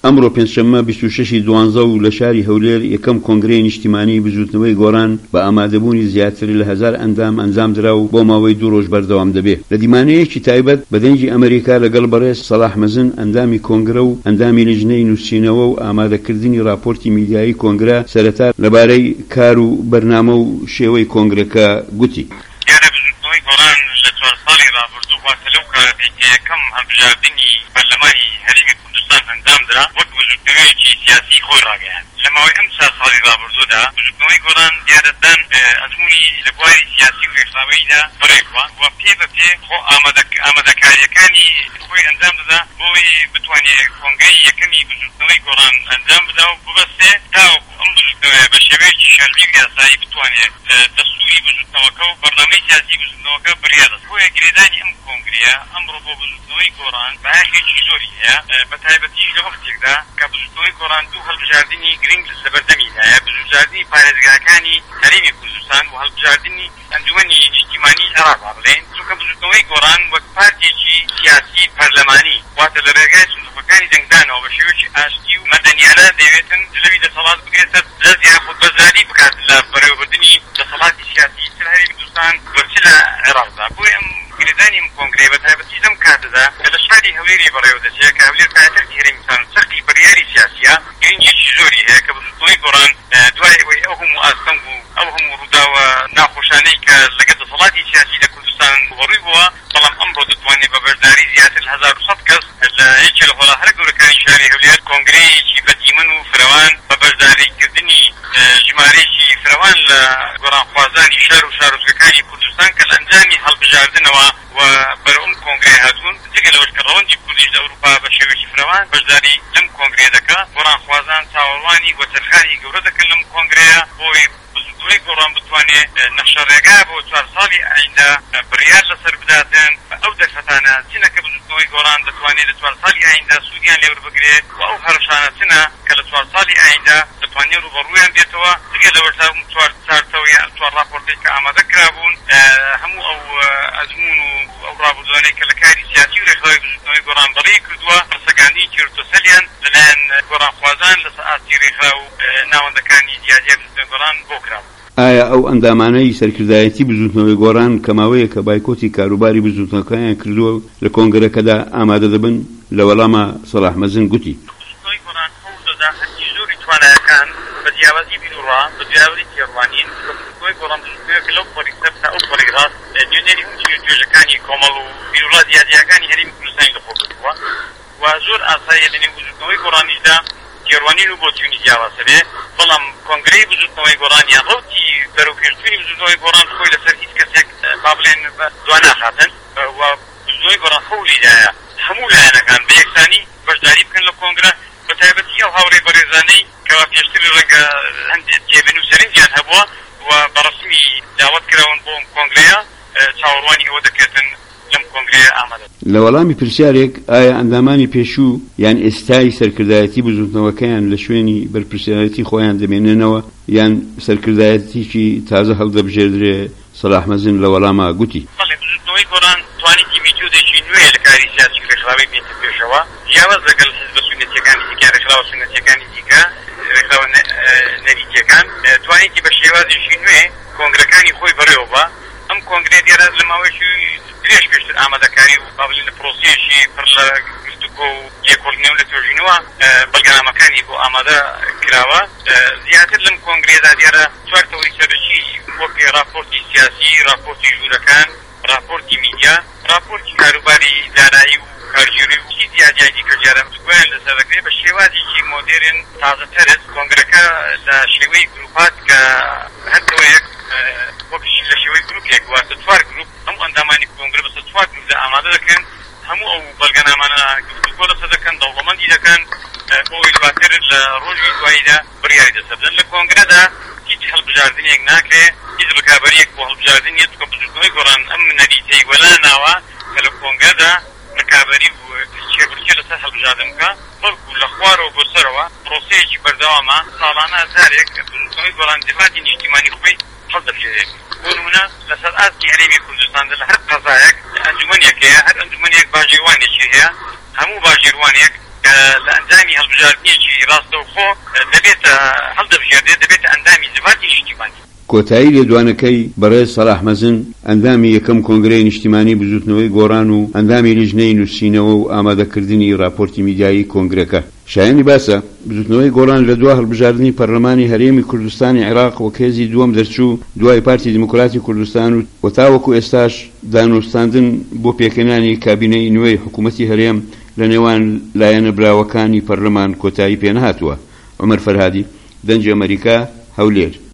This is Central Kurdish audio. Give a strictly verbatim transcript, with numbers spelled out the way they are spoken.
ئەمڕۆ پێنجشەممە بیست و شەشی دوانزە و لە شاری هەولێر یەکەم کۆنگرەی نیشتیمانی بزوتنەوەی گۆڕان بە ئامادەبوونی زیاتر لە هەزار ئەندام ئەنجام درا و بۆ ماوەی دوو ڕۆژ بەردەوام دەبێت. لە دیمانەیەکی تایبەت بە دەنگی ئەمریکا لەگەڵ بەڕێز سەلاح مەزن ئەندامی کۆنگرە و ئەندامی لجنەی نووسینەوە و ئامادەکردنی راپۆرتی میدیایی کۆنگرە سەرەتا لەبارەی کار و بەرنامە و شێوەی کۆنگرەکە گوتی. یەکەم هەڵبژاردننی پەرلەمانی هەرێمی کوردستان ئەنجام درا وەک بزوتنەوەیەکی سیاسی خۆی ڕاگەیاند. لە ماوەی ئەم چوار ساڵی ڕابردوودا بزوتنەوەی گۆڕان دیارەتدان ئەزموونی لە بواری سیاسی و ڕێکخراوەییدا بڕێکوە و پێ بە پێ خۆ ئامادەکاریەکانی خۆی ئەنجام دەدا بۆی بتوانێت کۆنگرەی یەکەمی بزوتنەوەی گۆڕان ئەنجام بدا و ببەستێ تاوەکو ئەم بزوتنەوەیە بە شێوەیەکی شەرعی و یاسایی بتوانێت دەستوری بزوتنەوەکە و بەرنامەی سیاسی بزوتنەوەکە بڕیار دەست. بۆیە گرێدانی ئەم کۆنگرەیە ئەمڕۆ بۆ بزوتنەوەی گۆڕان بەهێزێکی زۆری هەیە، بە تایبەتیش لە وەختێکدا کە بزوتنەوەی گۆڕان دوو هەڵبژاردننی گرنگ لە سەبەردەمیدایە، بزوتنەوەی پارێزگاکانی هەرێمی کوردستان و هەڵبژاردننی ئەنجومەنی نیشتیمانی عێراق بڵێن، چونکە بزوتنەوەی گۆڕان وەک پارتێکی سیاسی پەرلەمانی واتە لە ڕێگای سندوقەکانی دەنگدانەوە بە شێوەیەکی ئاشتی و مەدەنیانە دەیەوێتن دلەوی دەسەڵات بگرێتە دەست یان خودبەرزانی بکات لە بەڕێوەبردننی دەسەڵاتی سیاسی تر هەرێمی کوردستان وەرچ لە عێراقدا. بۆیە ئەم گرێدانی ئەم کۆنگرەی بە تایبەتی لەم کاتەدا کە لە شاری هەولێری بەڕێوە دەچێت کە هەولێر پایتەختی هەرێمی کوردستان سەرقی بڕیاری سیاسیە گرنگێکی زۆری هەیە کە بزوتنەوەی گۆڕان دوای ئەوەی ئەو هەموو ئاستەنگ و ئەو هەموو ڕووداوە ناخۆشانەی کە لەگەڵ دەسەڵاتی سیاسی لە کوردستان وەڕووی بووە، بەڵام ئەمڕۆ دەتوانێت بە بەشداری زیاتر لە هەزار و سەد کەس لە یەکێ لە وڵاتە هەر گەورەکانی شاری هەولێر کۆنگرەیەکی بەدیمەن و فراوان بە بەشداریکردنی ژمارەیەکی فراوان لە گۆڕانخوازانی شار و شارۆچکەکانی کوردستان کە لە ئەنجامی هەڵبژاردنەوە و بەرەو ئەم کۆنگرەی هاتوون، جگە لەوەش کە ڕەوەندی کوردیش لە ئەوروپا بە شێوەیەکی فراوان بەشداری لەم کۆنگرەیە دەکات. گۆڕانخوازان چاوەڕوانی وەتەرخانی گەورە دەکەن لەم کۆنگرەیە بۆی بزوتنەوەی گۆڕان بتوانێت نەخشەڕێگا بۆ چوار ساڵی ئایندا بڕیار لەسەر بداتن بە ئەو دەرفەتانە چنە کە بزوتنەوەی گۆڕان دەتوانێت لە چوار ساڵی ئایندا سوودیان لێوەربگرێت و ئەو هەرشانە چنە کە لە چوار ساڵی ئایندا دەتوانێت ڕوبەڕوویان بێتەوە، جگە لەوەشدا چوار چارتەوە یان چوار راپۆرتێک کە ئامادە کرابوون هەموو ئەو ئەزموون و ئەو ڕابردوانەی کە لە کاری سیاسی و ڕێکخراوی بزوتنەوەی گۆڕان بەڕێی کردووە ڕسەگاندنی کێرتۆسەلیان لەلایەن گۆڕانخوازان لەسەر ئاستی ڕێکخراو و ناوەندەکانی جیاجیا بزوتنەوەی گۆڕان بۆ کرابوو. ئایا ئەو ئەندامانەی سەرکردایەتی بزوتنەوەی گۆڕان کە ماوەیە کە بایکۆتی کاروباری بزوتنەکەیان کردووە لە کۆنگرەکەدا ئامادە دەبن؟ لە وەڵامە سەلاح مەزن گوتی بزوتنەوەی گۆڕان ئەو دەداخەتی زۆری توانایەکان بە جیاوازی بیرروڕا بە جیاوازی تێڕوانین کە بزوتنەوەی گۆڕان بزوتنەوەیەکە لەو پۆڕی سەر تا ئەو پۆڕی ڕاست نوێنەری هەموو توێژەکانی کۆمەڵ و بیرروڕا جیاجیەکانی هەرێمی کوردستانی لەخۆ گرتووە و زۆر ئاساییە لە نێو بزوتنەوەی گۆڕانیشدا تێڕوانین و بۆ تیونی جیاواز بێ، بەڵام کۆنگرەی بزوتنەوەی گۆڕان یان ڕەوتی بەرەوپێشچوونی بزوتنەوەی گۆڕان خۆی لەسەر هیچ کەسێک با بڵێن دوا ناخاتن و بزوتنەوەی گۆڕان خەولیدایە هەموو لایەنەکان بە یەکسانی بەشداری بکەن لە کۆنگرە، بە تایبەتی ئەو هاوڕێ بەڕێزانەی کەوا پێشتر ڕەنگە هەندێک جێبن و سەرنجیان هەبووە و بەڕەسمی داوەت کراون بۆ ئەم کۆنگرەیە چاوەڕوانی ئەوە دەکرێتن لەم کۆنگرەیە ئامادە. لە وەڵامی پرسیارێک ئایا ئەندامانی پێشوو یان ئێستای سەرکردایەتی بزوتنەوەکەیان لە شوێنی بەرپرسیارەتی خۆیان دەمێنێنەوە یان سەرکردایەتیکی تازە هەڵدەبژێردرێ؟ سەلاح مەزن لە وەڵامە گوتی بەڵێ بزوتنەوەی گۆڕان توانیتی میتۆدێکی نوێ لە کاری سیاسی و ڕێکخراوی بێتە پێشەوە، جیاواز لەگەڵ حیزبە سونەتیەکانی دیکە ڕێکخراوە سونەتیەکانی دیکە ڕێکخراوە نەریتیەکان توانیتی بە شێوازێکی نوێ کۆنگرەکانی خۆی بەڕێوە بە. ئەم کۆنگرە دیارە لە ماوەیەکی درێژ پێشتر ئامادەکاری و با بڵێن لە پرۆسەیەکی پڕ لە گفتوگۆ و یەکۆڵینەوە لە توێژینەوە بەڵگەنامەکانی بۆ ئامادە کراوە. زیاتر لەم کۆنگرەیەدا دیارە چوار تەوری سەرەکی وەک راپۆرتی سیاسی، راپۆرتی ژوورەکان، راپۆرتی میدیا، راپۆرتی کاروباری دارایی و کارگیری و چی دیاجای دیکە جارە بزگویان لەسەر دەکرێت بە شێوازێکی مۆدێرن تازەتەرت. کۆنگرەکە لە شێوەی گروپات کە هەردەوەیەک وەکش لە شێوەی گروپێک واتە چوار گروپ هەموو ئەندامانی کۆنگرە بەسەر چوار گروپدا ئامادە دەکەن، هەموو ئەو بەڵگەنامانە گفتوگۆ لەسەر دەکەن، دەوڵەمەندی دەکەن بۆی دواتر لە ڕۆژی دواییدا بڕیاری دەسەردەن. لە کۆنگرەدا هیچ هەڵبژاردنێک ناکرێت، هیچ ڕکابەریەک بۆ هەڵبژاردن نیە، چونکە بزوتنەوەی گۆڕان ئەم نەریتەی وەلا ناوە کە لە کۆنگرەدا ڕکابەری و چێبڕکێ لەسەر هەڵبژاردن بکە، بەڵکو لە خوارەوە بۆ سەرەوە پرۆسەیەکی بەردەوامە ساڵانە جارێک بزوتنەوەی گۆڕان دفاعی نیشتیمانی خۆی هەڵدەبژێرێت. بۆ نمونە لەسەر ئاستی هەرێمی کوردستاندا لە هەر قەزایەک ئەنجومەنێک هەیە، هەر ئەنجومەنێک باژێوانێکی هەیە، هەموو باژێوانێک کە کە لە ئەنجامی هەڵبژاردنێکی ڕاستەوخۆ دەبێتە هەڵدەبژێردێ دەبێتە ئەندامی زیواتی نیشتیمانی. کۆتایی لێدوانەکەی بەڕێز سەلاح مەزن ئەندامی یەکەم کۆنگرەی نیشتیمانی بزوتنەوەی گۆڕان و ئەندامی لیژنەی نووسینەوە و ئامادەکردنی راپۆرتی میدیایی کۆنگرەکە. شایانی باسە بزوتنەوەی گۆڕان لە دوا هەڵبژاردننی پەرلەمانی هەرێمی کوردستانی عێراق وەک هێزی دووەم دەرچوو دوای پارتی دموکراتی کوردستان و وەتاوەکو ئێستاش دانوستاندن بۆ پێکەنانی کابینەی نوێی حکوومەتی هەرێم لە نێوان لایەنە براوەکانی پەرلەمان کۆتایی پێنەهاتووە. عومەر فەرهادی، دەنجی ئەمریکا، هەولێر.